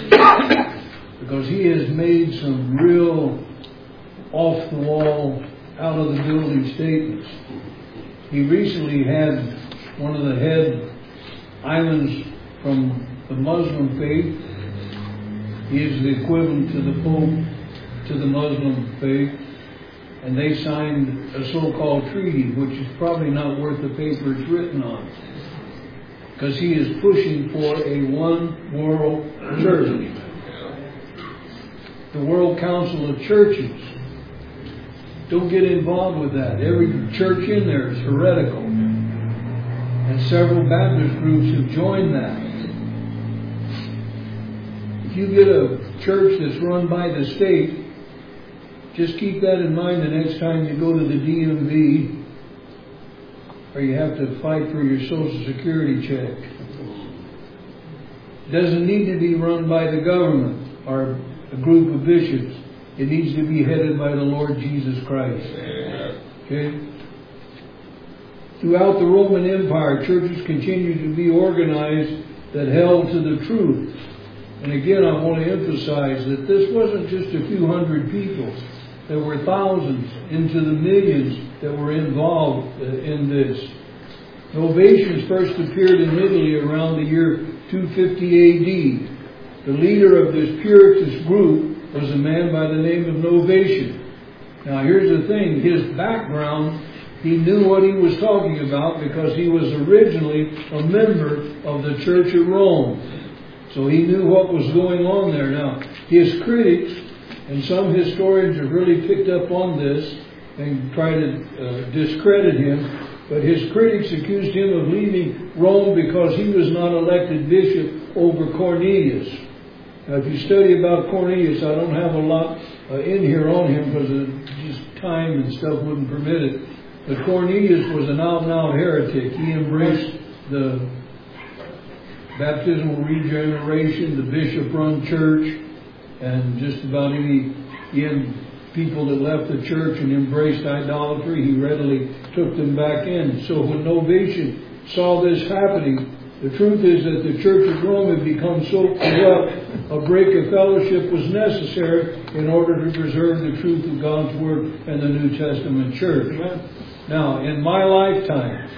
Because he has made some real off-the-wall out of the building statements. He recently had one of the head imams from the Muslim faith. He is the equivalent to the Pope to the Muslim faith. And they signed a so-called treaty, which is probably not worth the paper it's written on. Because he is pushing for a one world church. The World Council of Churches. Don't get involved with that. Every church in there is heretical. And several Baptist groups have joined that. If you get a church that's run by the state, just keep that in mind the next time you go to the D M V or you have to fight for your Social Security check. It doesn't need to be run by the government or a group of bishops. It needs to be headed by the Lord Jesus Christ. Okay? Throughout the Roman Empire, churches continued to be organized that held to the truth. And again, I want to emphasize that this wasn't just a few hundred people. There were thousands, into the millions, that were involved in this. Novations first appeared in Italy around the year two fifty A D. The leader of this Puritan group was a man by the name of Novatian. Now here's the thing, his background, he knew what he was talking about because he was originally a member of the Church of Rome. So he knew what was going on there. Now, his critics, and some historians have really picked up on this and tried to uh, discredit him, but his critics accused him of leaving Rome because he was not elected bishop over Cornelius. Now, if you study about Cornelius, I don't have a lot uh, in here on him because of just time and stuff wouldn't permit it. But Cornelius was an out-and-out heretic. He embraced the baptismal regeneration, the bishop-run church, and just about any in people that left the church and embraced idolatry, he readily took them back in. So when Novatian saw this happening, the truth is that the Church of Rome had become so corrupt, a break of fellowship was necessary in order to preserve the truth of God's Word and the New Testament church. Now, in my lifetime,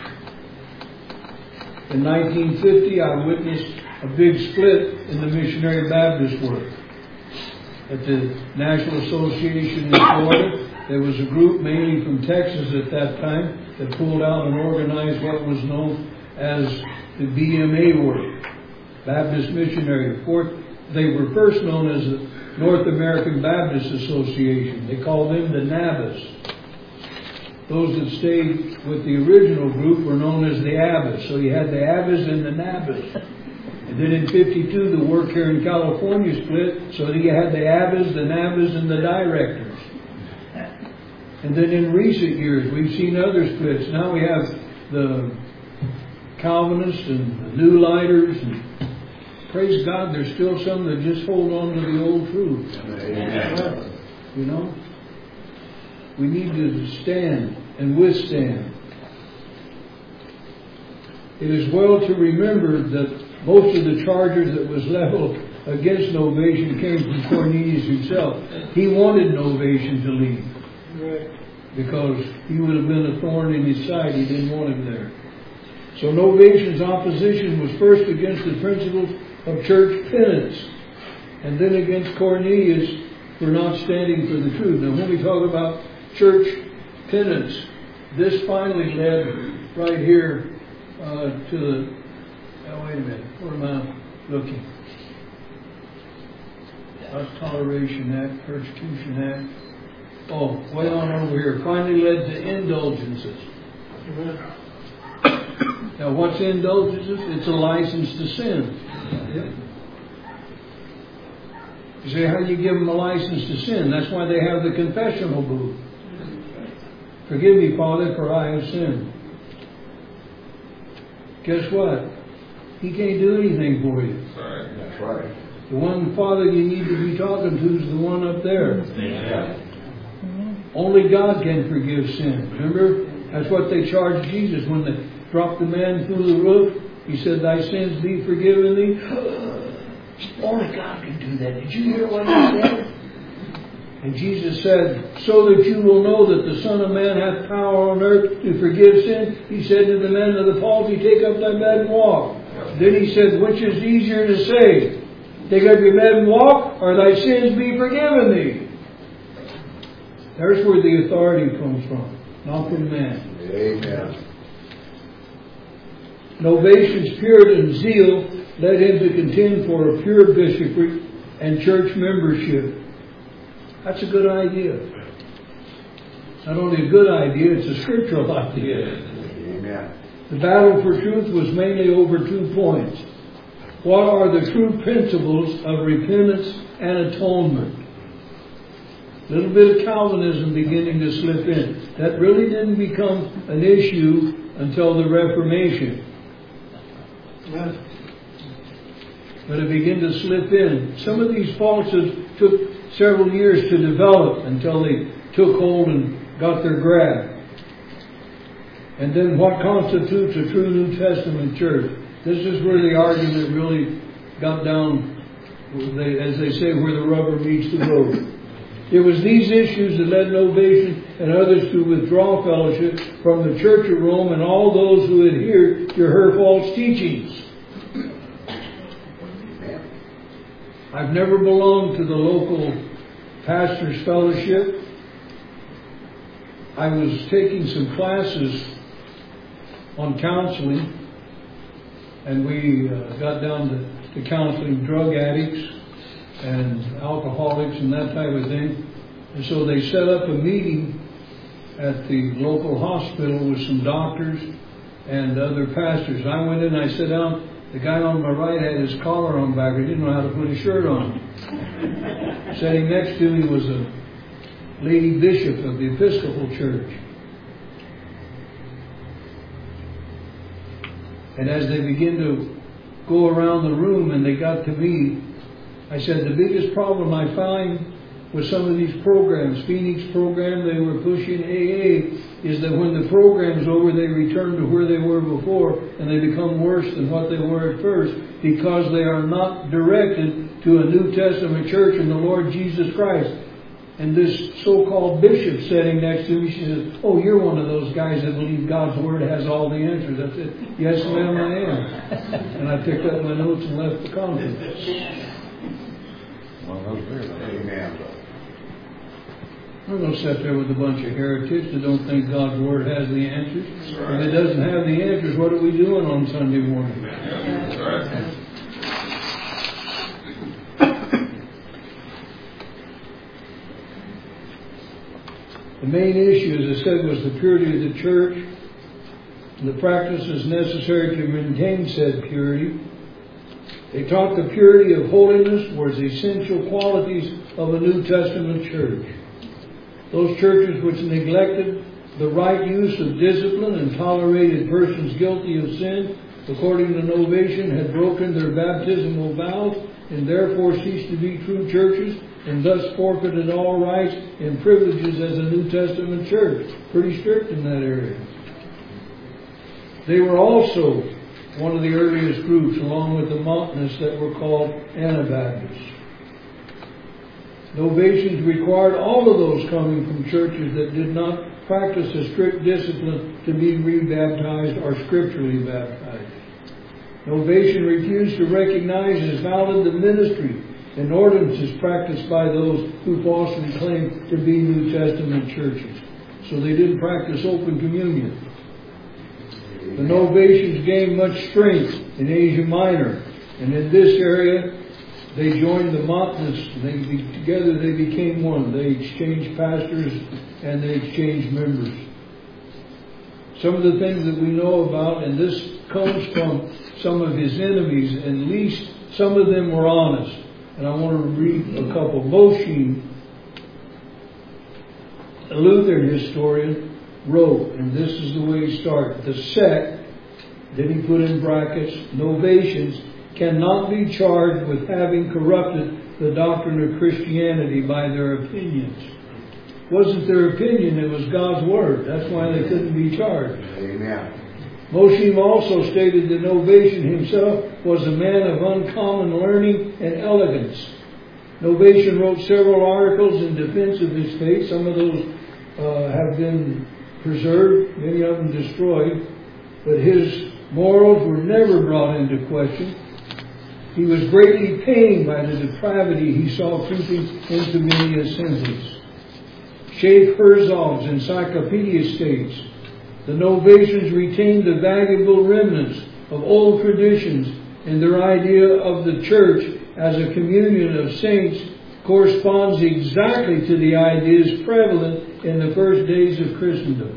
in nineteen fifty, I witnessed a big split in the missionary Baptist work. At the National Association in Florida, there was a group mainly from Texas at that time that pulled out and organized what was known as the B M A work, Baptist Missionary. Fourth, they were first known as the North American Baptist Association. They called them the N A B S. Those that stayed with the original group were known as the A B B S. So you had the A B B S and the N A B S. And then in fifty-two, the work here in California split, so that you had the A B B S, the N A B S, and the directors. And then in recent years, we've seen other splits. Now we have the Calvinists and the New Lighters. And praise God, there's still some that just hold on to the old truth. Amen. You know? We need to stand and withstand. It is well to remember that most of the charges that was leveled against Novatian came from Cornelius himself. He wanted Novatian to leave. Right. Because he would have been a thorn in his side. He didn't want him there. So Novatian's opposition was first against the principles of church penance, and then against Cornelius for not standing for the truth. Now when we talk about church penance, this finally led right here uh, to the... Oh, wait a minute. Where am I looking? House Toleration Act, Persecution Act. Oh, way on over here. Finally led to indulgences. Now, what's indulgences? It's a license to sin. Yep. You say, how do you give them a license to sin? That's why they have the confessional booth. Forgive me, Father, for I have sinned. Guess what? He can't do anything for you. That's right. The one Father you need to be talking to is the one up there. Yeah. Only God can forgive sin. Remember? That's what they charged Jesus when they dropped the man through the roof. He said, thy sins be forgiven thee. Only God can do that. Did you hear what he said? And Jesus said, so that you will know that the Son of Man hath power on earth to forgive sin, he said to the man of the palsy, take up thy bed and walk. Then he said, which is easier to say, take up your bed and walk, or thy sins be forgiven thee? There's where the authority comes from, not from man. Amen. Novatian's Puritan zeal led him to contend for a pure bishopric and church membership. That's a good idea. Not only a good idea, it's a scriptural idea. Amen. The battle for truth was mainly over two points. What are the true principles of repentance and atonement? A little bit of Calvinism beginning to slip in. That really didn't become an issue until the Reformation. But it began to slip in. Some of these falsehoods took several years to develop until they took hold and got their grab. And then what constitutes a true New Testament church? This is where the argument really got down, as they say, where the rubber meets the road. It was these issues that led Novatian and others to withdraw fellowship from the Church of Rome and all those who adhered to her false teachings. I've never belonged to the local pastor's fellowship. I was taking some classes on counseling, and we uh, got down to, to counseling drug addicts and alcoholics and that type of thing. And so they set up a meeting at the local hospital with some doctors and other pastors. I went in, I sat down. The guy on my right had his collar on back. He didn't know how to put his shirt on. Sitting next to me was a lady bishop of the Episcopal Church. And as they began to go around the room and they got to me, I said, the biggest problem I find with some of these programs, Phoenix program, they were pushing A A, is that when the program's over, they return to where they were before, and they become worse than what they were at first, because they are not directed to a New Testament church and the Lord Jesus Christ. And this so-called bishop sitting next to me, she says, oh, you're one of those guys that believe God's Word has all the answers. I said, yes, ma'am, I am. And I picked up my notes and left the conference. Amen. I'm going to sit there with a bunch of heretics that don't think God's Word has the answers. If it doesn't have the answers, what are we doing on Sunday morning? That's right. The main issue, as I said, was the purity of the church and the practices necessary to maintain said purity. They taught the purity of holiness was essential qualities of a New Testament church. Those churches which neglected the right use of discipline and tolerated persons guilty of sin, according to Novatian, had broken their baptismal vows and therefore ceased to be true churches, and thus forfeited all rights and privileges as a New Testament church. Pretty strict in that area. They were also one of the earliest groups, along with the Montanists, that were called Anabaptists. Novatians required all of those coming from churches that did not practice a strict discipline to be rebaptized or scripturally baptized. Novatian refused to recognize as valid the ministry and ordinances practiced by those who falsely claimed to be New Testament churches. So they didn't practice open communion. The Novatians gained much strength in Asia Minor, and in this area they joined the Montanists. They, together they became one. They exchanged pastors and they exchanged members. Some of the things that we know about, and this comes from some of his enemies, at least some of them were honest. And I want to read a couple. Mosheim, a Lutheran historian, wrote, and this is the way he started, the sect, then he put in brackets, Novatians, cannot be charged with having corrupted the doctrine of Christianity by their opinions. It wasn't their opinion, it was God's Word. That's why they couldn't be charged. Amen. Mosheim also stated that Novatian himself was a man of uncommon learning and elegance. Novation wrote several articles in defense of his faith. Some of those uh, have been preserved, many of them destroyed, but his morals were never brought into question. He was greatly pained by the depravity he saw creeping into many assemblies. Sheikh Herzog's encyclopedia states, the Novatians retained the valuable remnants of old traditions, and their idea of the church as a communion of saints corresponds exactly to the ideas prevalent in the first days of Christendom.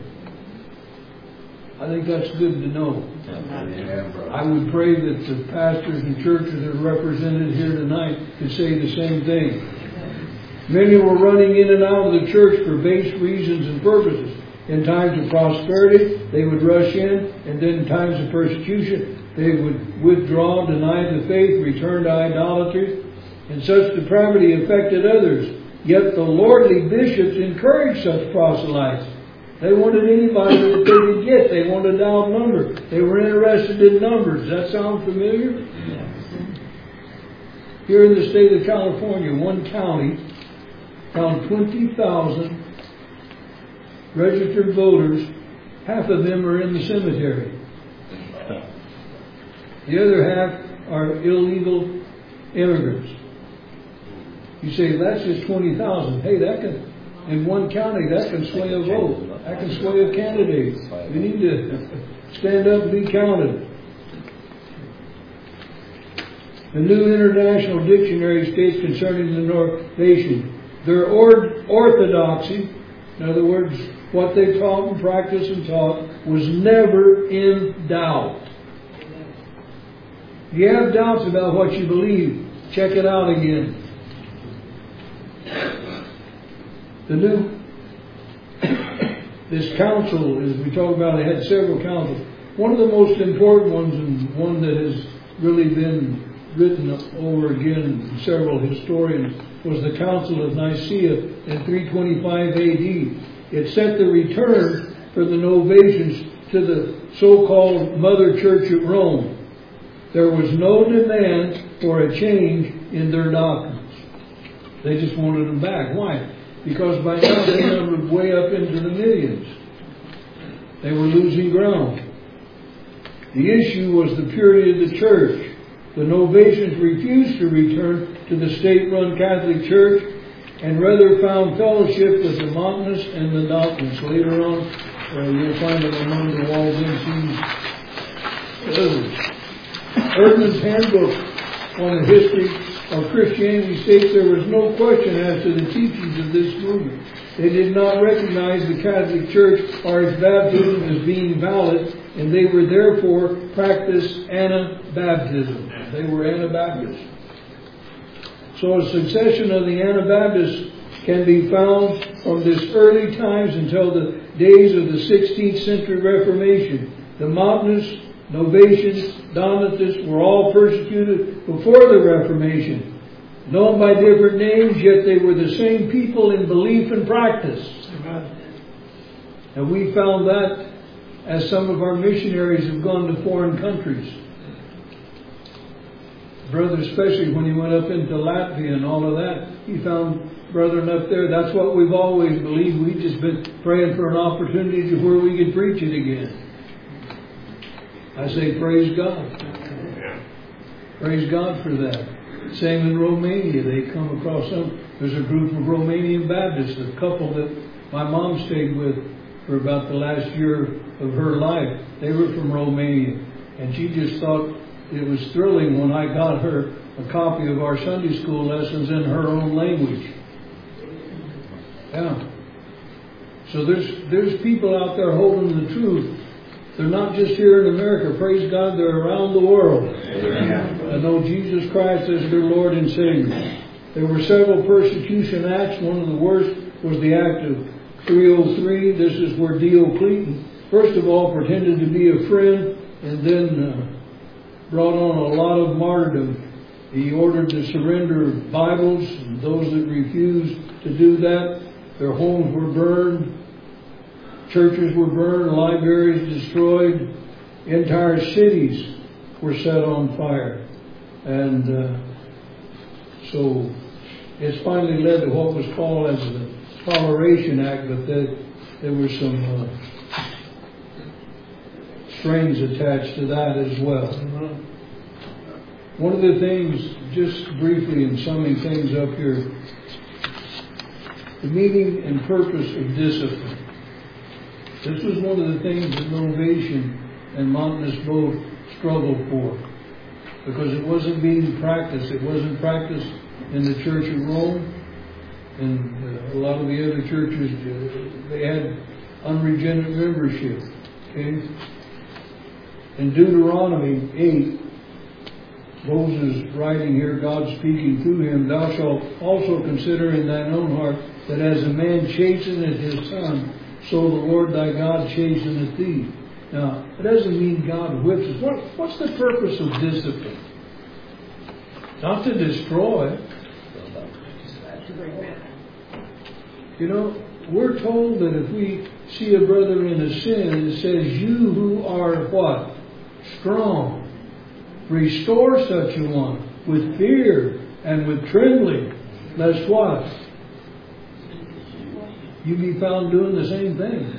I think that's good to know. I would pray that the pastors and churches that are represented here tonight could say the same thing. Many were running in and out of the church for base reasons and purposes. In times of prosperity, they would rush in, and then in times of persecution, they would withdraw, deny the faith, return to idolatry. And such depravity affected others. Yet the lordly bishops encouraged such proselytes. They wanted anybody that they could get. They wanted to outnumber. They were interested in numbers. Does that sound familiar? Here in the state of California, one county found twenty thousand registered voters. Half of them are in the cemetery. The other half are illegal immigrants. You say, that's just twenty thousand. Hey, that can, in one county, that can sway a vote. That can sway a candidate. We need to stand up and be counted. The New International Dictionary states concerning the Novatians, their or- orthodoxy, in other words, what they taught and practiced and taught, was never in doubt. If you have doubts about what you believe, check it out again. The new, this council, as we talked about, they had several councils. One of the most important ones, and one that has really been written over again in several historians, was the Council of Nicaea in three twenty-five A D. It set the return for the Novatians to the so-called Mother Church at Rome. There was no demand for a change in their doctrines. They just wanted them back. Why? Because by now they numbered way up into the millions. They were losing ground. The issue was the purity of the church. The Novatians refused to return to the state-run Catholic Church and rather found fellowship with the Montanists and the Doctrines. Later on, uh, you'll find them among the Waldensians. Erdman's Handbook on the History of Christianity states there was no question as to the teachings of this movement. They did not recognize the Catholic Church or its baptism as being valid, and they were therefore practiced Anabaptism. They were Anabaptists. So a succession of the Anabaptists can be found from this early times until the days of the sixteenth century Reformation. The Montanists, Novatians, Donatists were all persecuted before the Reformation. Known by different names, yet they were the same people in belief and practice. And we found that as some of our missionaries have gone to foreign countries. Brother, especially when he went up into Latvia and all of that, he found brethren up there. That's what we've always believed. We've just been praying for an opportunity to where we could preach it again. I say praise God. Praise God for that. Same in Romania. They come across some. There's a group of Romanian Baptists, a couple that my mom stayed with for about the last year of her life. They were from Romania. And she just thought it was thrilling when I got her a copy of our Sunday school lessons in her own language. Yeah. So there's there's people out there holding the truth. They're not just here in America. Praise God, they're around the world. Amen. I know Jesus Christ is their Lord and Savior. There were several persecution acts. One of the worst was the act of three oh three. This is where Diocletian, first of all, pretended to be a friend and then uh, brought on a lot of martyrdom. He ordered the surrender of Bibles, and those that refused to do that, their homes were burned. Churches were burned, libraries destroyed, entire cities were set on fire. And uh, so it's finally led to what was called as the Toleration Act, but there, there were some uh, strings attached to that as well. One of the things, just briefly in summing things up here, the meaning and purpose of discipline. This was one of the things that Novation and Montanus both struggled for, because it wasn't being practiced. It wasn't practiced in the Church of Rome, and uh, a lot of the other churches, uh, they had unregenerate membership. Okay? In Deuteronomy eight, Moses writing here, God speaking through him, thou shalt also consider in thine own heart that as a man chasteneth his son, so the Lord thy God chasteneth thee. Now, it doesn't mean God whips us. What, what's the purpose of discipline? Not to destroy. You know, we're told that if we see a brother in a sin, it says, you who are what? Strong. Restore such a one with fear and with trembling, lest what? You be found doing the same thing.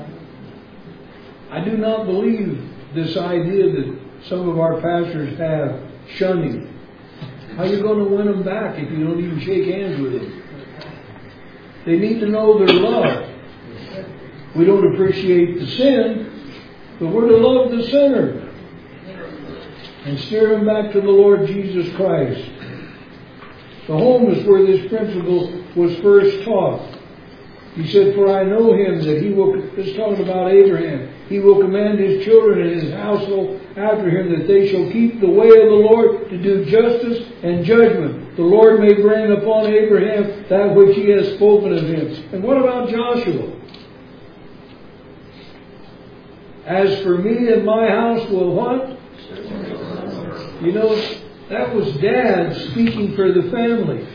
I do not believe this idea that some of our pastors have, shunning. How are you going to win them back if you don't even shake hands with them? They need to know their love. We don't appreciate the sin, but we're to love the sinner and steer them back to the Lord Jesus Christ. The home is where this principle was first taught. He said, for I know him that he will, this is talking about Abraham, he will command his children and his household after him that they shall keep the way of the Lord to do justice and judgment. The Lord may bring upon Abraham that which he has spoken of him. And what about Joshua? As for me and my house will what? You know, that was Dad speaking for the family.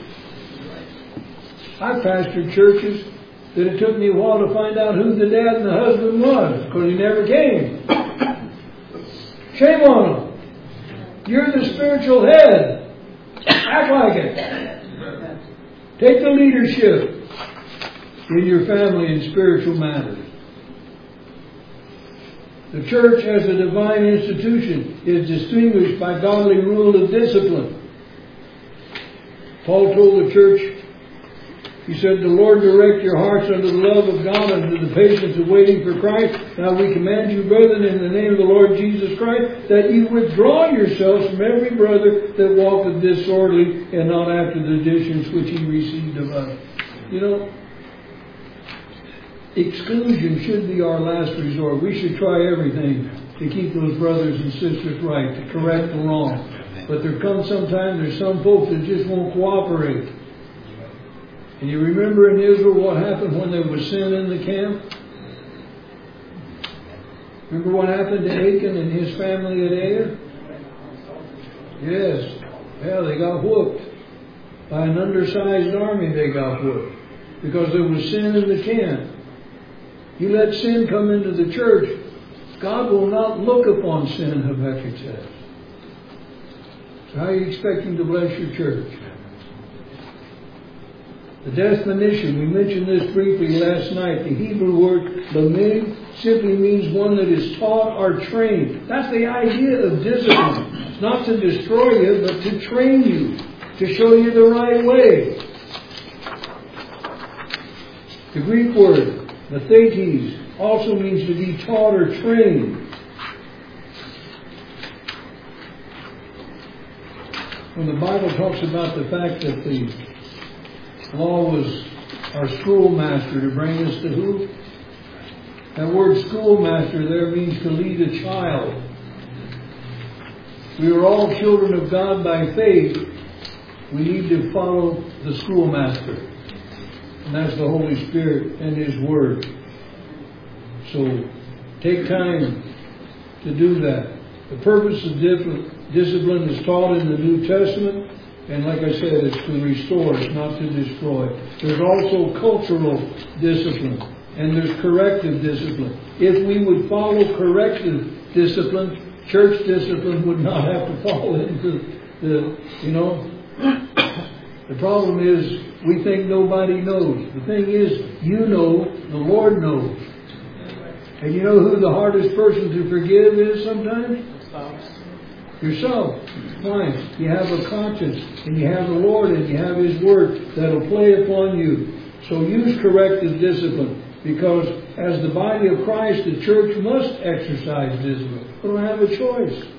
I pastored churches that it took me a while to find out who the dad and the husband was, because he never came. Shame on him. You're the spiritual head. Act like it. Take the leadership in your family in spiritual matters. The church as a divine institution is distinguished by godly rule of discipline. Paul told the church, he said, the Lord direct your hearts unto the love of God and to the patience of waiting for Christ. Now we command you, brethren, in the name of the Lord Jesus Christ, that you withdraw yourselves from every brother that walketh disorderly and not after the traditions which he received of us. You know, exclusion should be our last resort. We should try everything to keep those brothers and sisters right, to correct the wrong. But there comes some time, there's some folks that just won't cooperate. And you remember in Israel what happened when there was sin in the camp? Remember what happened to Achan and his family at Ai? Yes. Yeah, they got whooped. By an undersized army they got whooped. Because there was sin in the camp. You let sin come into the church, God will not look upon sin, Habakkuk says. So how are you expecting to bless your church? The definition, we mentioned this briefly last night. The Hebrew word lamid simply means one that is taught or trained. That's the idea of discipline. It's not to destroy you, but to train you, to show you the right way. The Greek word, mathetes, also means to be taught or trained. When the Bible talks about the fact that the law was our schoolmaster to bring us to who? That word schoolmaster there means to lead a child. We are all children of God by faith. We need to follow the schoolmaster. And that's the Holy Spirit and His Word. So take time to do that. The purpose of discipline is taught in the New Testament. And like I said, it's to restore, it's not to destroy. There's also cultural discipline. And there's corrective discipline. If we would follow corrective discipline, church discipline would not have to fall into the, you know, The problem is, we think nobody knows. The thing is, you know, the Lord knows. And you know who the hardest person to forgive is sometimes? Yourself. Why? You have a conscience, and you have the Lord, and you have His Word that'll play upon you. So use corrective discipline, because as the body of Christ, the church must exercise discipline. We don't have a choice.